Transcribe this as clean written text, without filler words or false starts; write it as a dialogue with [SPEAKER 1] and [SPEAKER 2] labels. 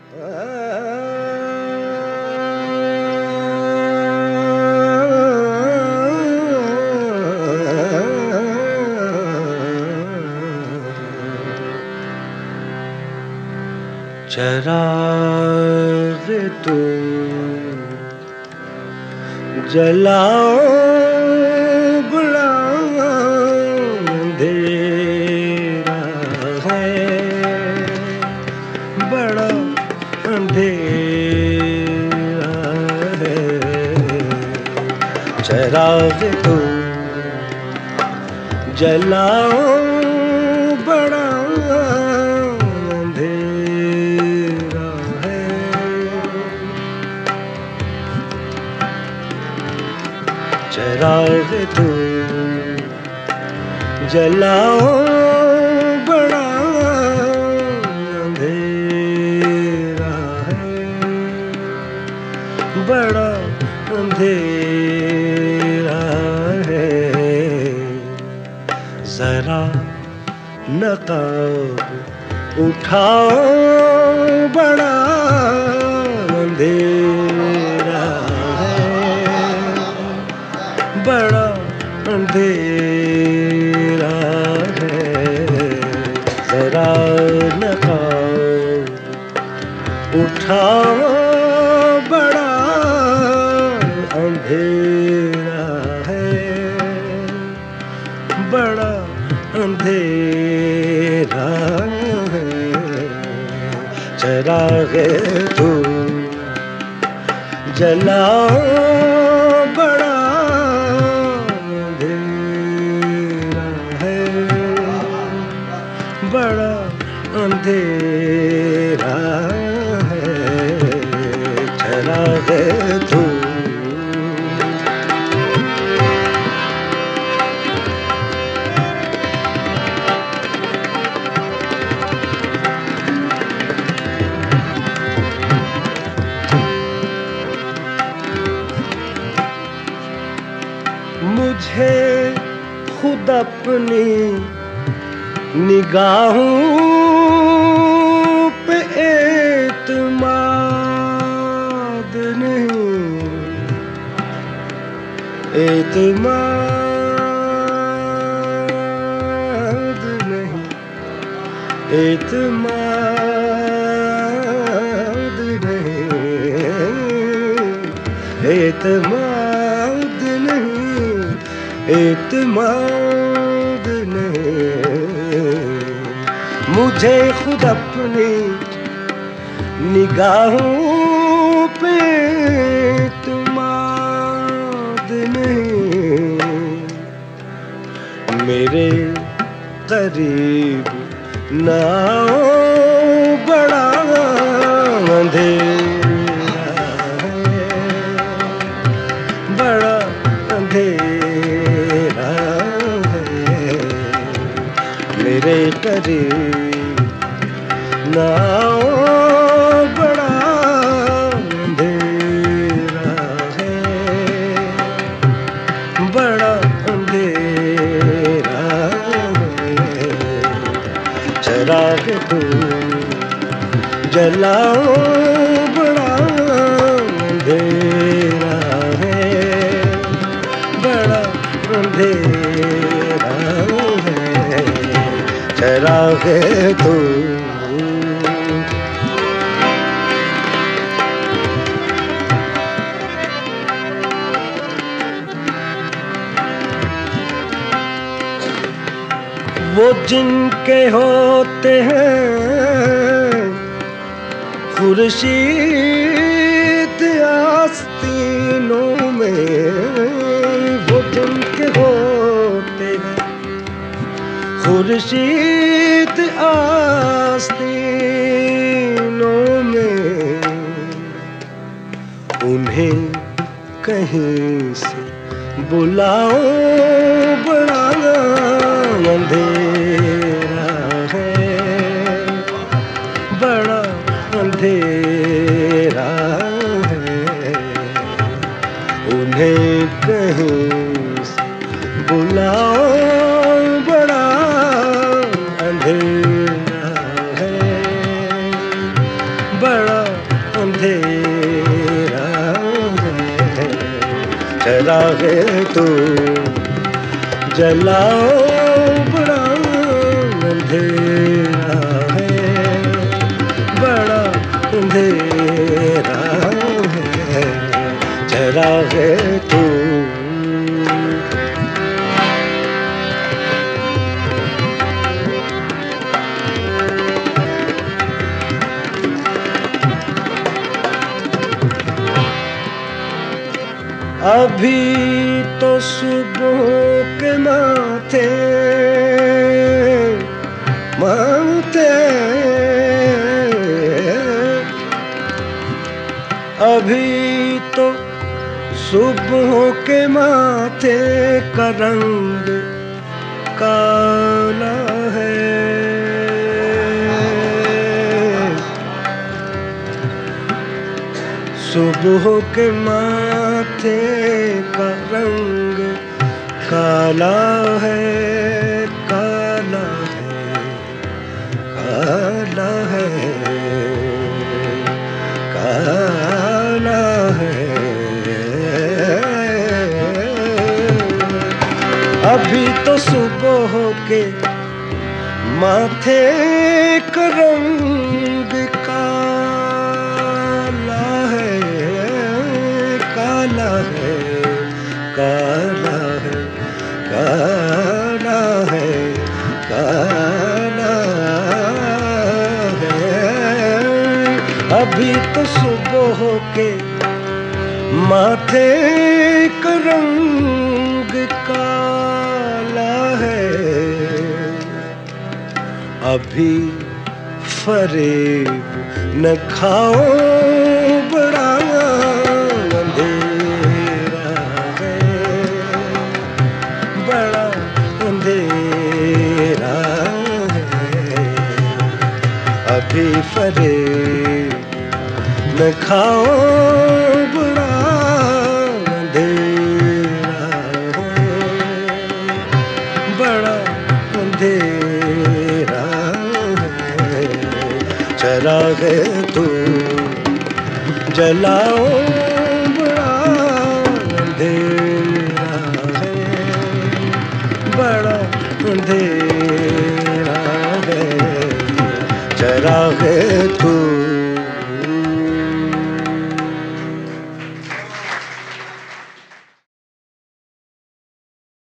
[SPEAKER 1] चिराग तुम जलाओ बड़ा अंधेरा है, बड़ा अंधेरा है। चिराग तुम जलाओ बड़ा चिराग तुम जलाओ बड़ा अंधेरा है, बड़ा अंधेरा है। जरा नकाब उठाओ बड़ा अंधेरा है, बड़ा अंधेरा है। जरा नकाब उठाओ बड़ा अंधेरा है, बड़ा अंधेरा है। चिराग तुम जलाओ बड़ा बड़ा अंधेरा है। चिराग तुम मुझे खुद अपनी निगाहों पे एतमाद नहीं, एतमाद नहीं, एतमाद नहीं, एतमाद नहीं, एतमाद नहीं। मुझे खुद अपनी निगाहों पे एतमाद नहीं, मेरे करीब ना आओ बड़ा अंधेरा है, बड़ा अंधेरा है। मेरे करीब ना आओ बड़ा अंधेरा है, बड़ा अंधेरा है। चिराग तुम जलाओ बड़ा अंधेरा है, बड़ा अंधेरा है। चिराग तुम वो जिनके होते हैं खुर्शीद आस्तीनों में, वो जिनके होते हैं खुर्शीद आस्तीनों में, उन्हें कहीं से बुलाओ बड़ा अंधेरा है, बड़ा अंधेरा है। उन्हें कहीं से बुलाओ बड़ा अंधेरा है, बड़ा अंधेरा है, चरागे तू जलाओ बड़ा अंधेरा है, बड़ा अंधेरा है, चरागे तू। अभी तो सुबह के माथे माथे, अभी तो सुबह के माथे का रंग काला है, सुबह के माथे का रंग काला है, काला है, काला है, काला है। अभी तो सुबह के माथे का रंग काला है, काला है, काला है, काला है, काला है। अभी तो सुबह के माथे का रंग काला है, अभी फरेब न खाओ बड़ा अंधेरा है, बड़ा अंधेरा है, अभी फरेब न खाओ बड़ा अंधेरा है, बड़ा अंधेरा है, चरागे तू जलाओ बड़ा अंधेरा है, बड़ा अंधेरा है, चरागे तू।